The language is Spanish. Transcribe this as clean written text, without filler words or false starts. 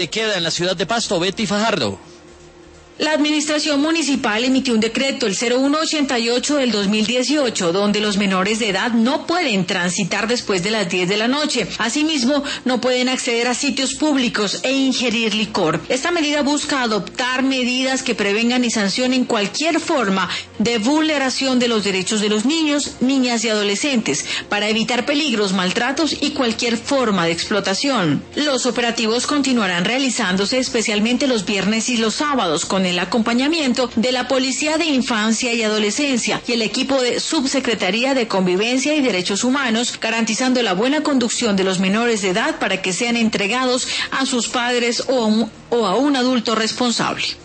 Queda en la ciudad de Pasto, Betty Fajardo. La administración municipal emitió un decreto, el 0188 del 2018, donde los menores de edad no pueden transitar después de las 10 de la noche. Asimismo, no pueden acceder a sitios públicos e ingerir licor. Esta medida busca adoptar medidas que prevengan y sancionen cualquier forma de vulneración de los derechos de los niños, niñas y adolescentes, para evitar peligros, maltratos y cualquier forma de explotación. Los operativos continuarán realizándose especialmente los viernes y los sábados, con el acompañamiento de la Policía de Infancia y Adolescencia y el equipo de Subsecretaría de Convivencia y Derechos Humanos, garantizando la buena conducción de los menores de edad para que sean entregados a sus padres o a un adulto responsable.